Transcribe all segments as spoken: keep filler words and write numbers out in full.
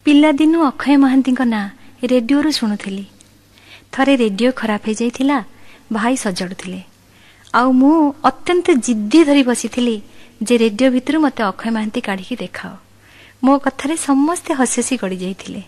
पिलादिनु अक्षय महांती ना रेडियो शुणुली। थरे रेडियो खराब हो जाइथिला, भाई सजाड़ुथिले आउ मु अत्यंत जिद्दी धरी बसी जे रेडियो भितर मते अक्षय महांती काढ़ी देखाओ। मो कथारे समस्ते हसी हसी गड़ी जाइथिले।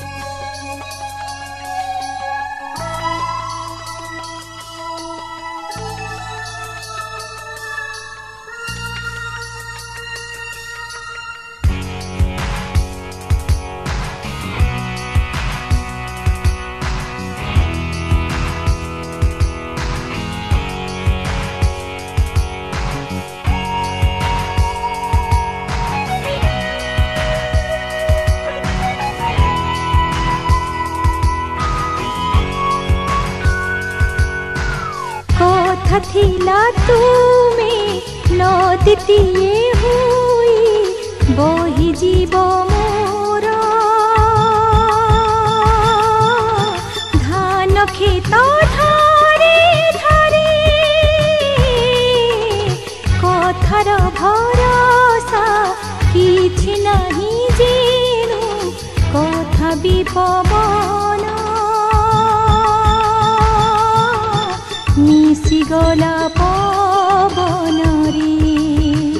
थिला तुम्हें नदीतीये हुई बही जीव मोर धान खेत धारे धारे कथार भरोसा किछि नहीं जेनु कथा भी पवन मिसी गला पवन रे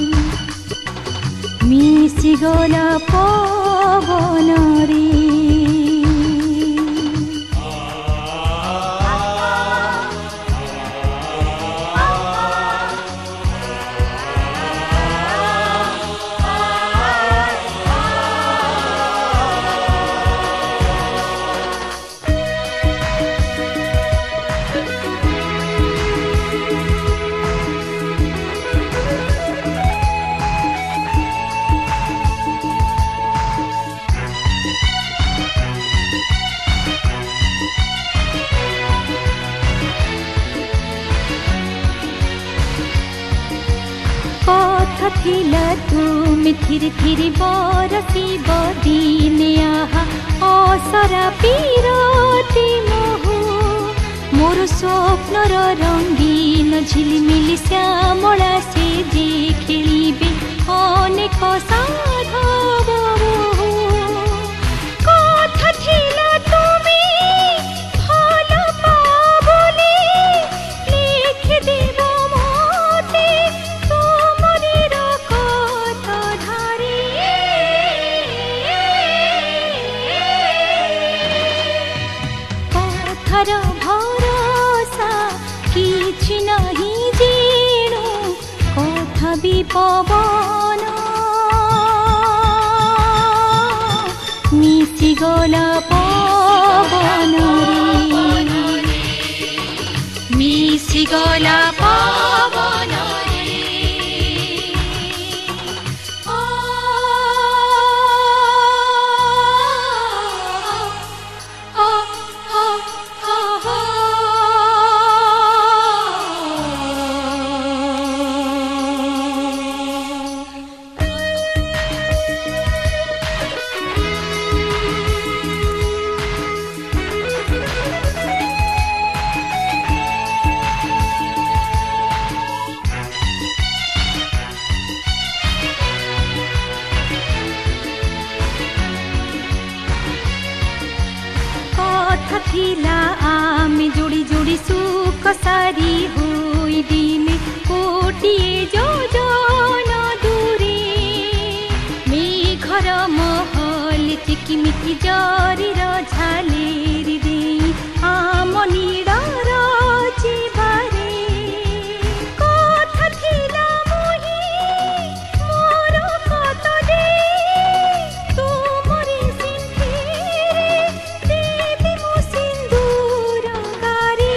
मिसी गला पवन रे। कथा थिला तुम थिरी थिरी बरसी बदिने आहा असरा पीरती मोह मोर स्वप्नर रंगीन झिलिमिली श्यामला से जे खेलिबे अनेक साधव कथा थिला तुमी भल पाबोली लिख देव मोते कथार भरोसा किछि नहीं जेनु कथा भी पवन मिसी गला पवन रे मिसी गला पवन थिला आमे जोड़ी जोड़ी सुख सारी हुई दिने कोटिए जोजन दूरे मेघर महल चिकिमिकी जरीर झालेरी दे आम नीड़र जीवारे कथा थिला मोहि मोर कत दे तुमरे सिंधीरे देवी मो सिंदूर गारी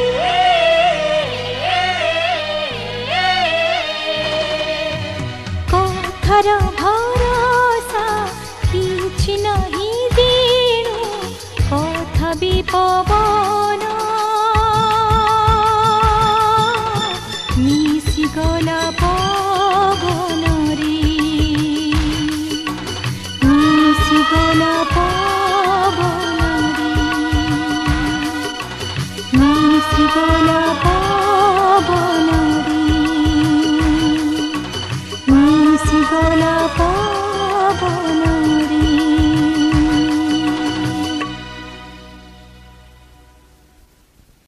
कथार भरोसा किछि नहीं जेनु कथा भी पवन